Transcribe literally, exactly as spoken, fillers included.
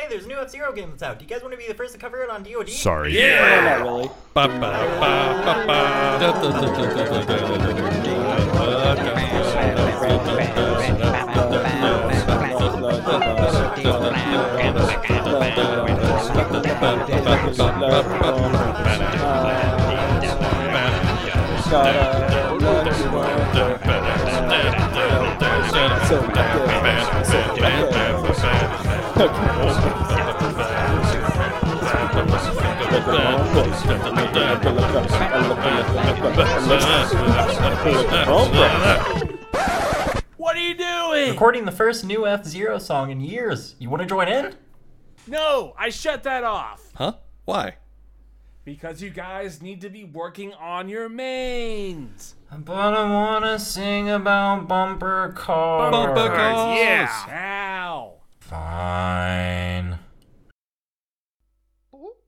hey, there's a new F-Zero game that's out. Do you guys want to be the first to cover it on D O D? Sorry. Yeah! Not really. Ba, ba, ba, ba, What are you doing? Recording the first new F-Zero song in years. You want to join in? No, I shut that off. Huh? Why? Because you guys need to be working on your mains. But I want to sing about bumper cars. Bumper cars. Yeah. Ow. Fine.